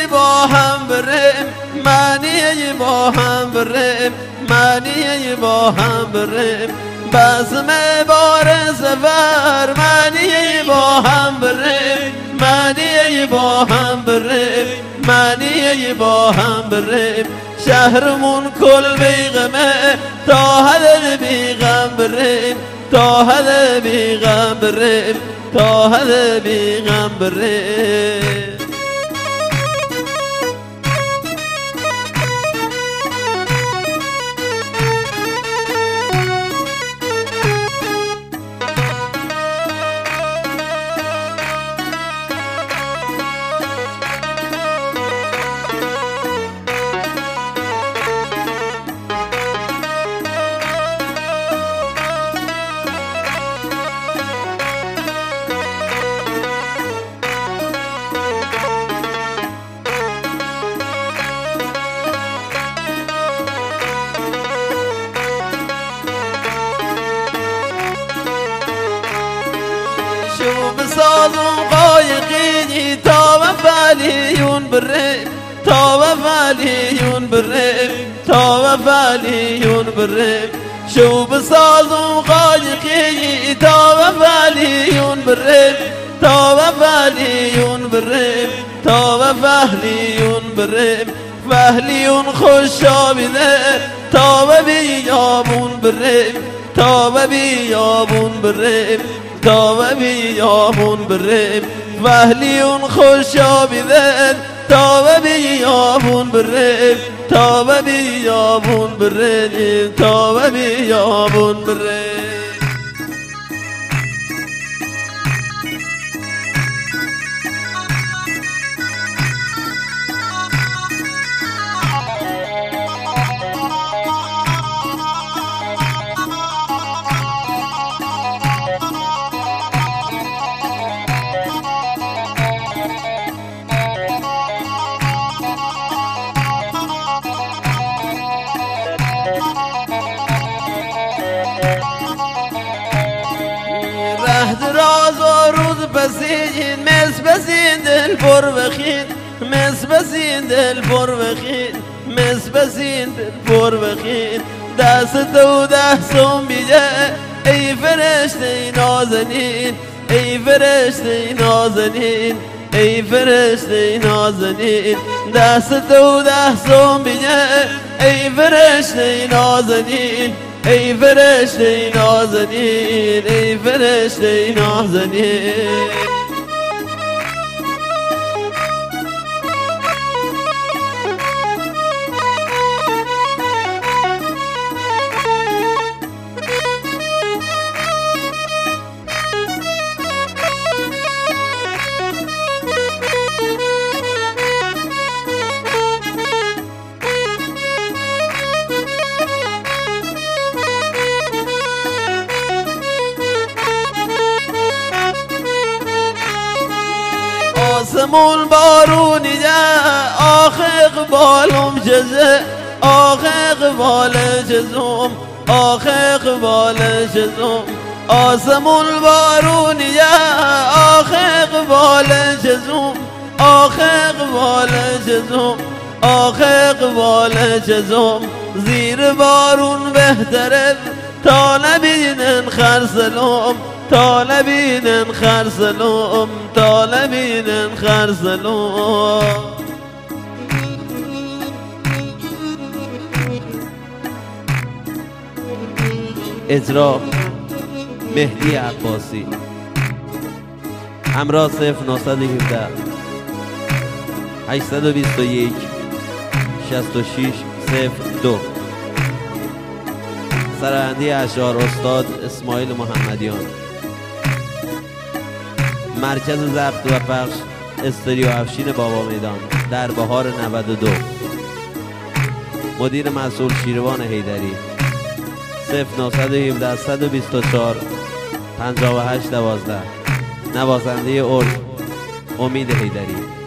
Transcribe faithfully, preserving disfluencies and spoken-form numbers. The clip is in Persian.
با هم بریم معنی با هم بریم معنی با هم بریم بزم بار سفر معنی با هم بریم معنی با هم بریم معنی با هم بریم شهرمون کل بیغمه تا حد بیغم بریم تا حد بیغم بریم تا حد بیغم بریم شو بسازم قايقيني تاوى فاليون بريم تاوى فاليون بريم تاوى فاليون بريم شو بسازم قايقيني تاوى فاليون بريم تاوى فاليون بريم تاوى فاليون بريم فهليون خشا بذر تاوى بيابون بريم تاوى بيابون بريم تاوى بيابون بريم فهليون خشا بذل تاوى بيابون بريم تاوى بيابون بريم تاوى بيابون بريم دراز و روز بسین مس بسین دل پر بخین مس بسین دل پر بخین مس بسین دل پر بخین دست تو دستم بیجه ای فرشته نازنین ای فرشته نازنین ای فرشته نازنین دست تو دستم بیجه ای فرشته نازنین ای فرشته نازنین ای فرشته نازنین آسمون بارونی ده آخ اقبالم جزه آخ اقبال جزم آخ اقبال جزم آسمون بارونی ده آخ اقبال جزم آخ اقبال جزم آخ اقبال جزم زیر بارون بهتره تا نبینن خرسلم تا نبینن خرسلم تا نبینن خرسلم اجرا مهدی عباسی همراه صفر نهصد و هفده هشتصد و بیست و یک شصت و شش صفر دو سرهندی اشعار استاد اسماعیل محمدیان مرکز ضبط و پخش استودیو افشین بابا میدان در بهار نود و دو مدیر مسئول شیروان حیدری صفر نهصد و هفده صد و بیست و چهار پنجاه و هشت دوازده نوازنده ارگ امید حیدری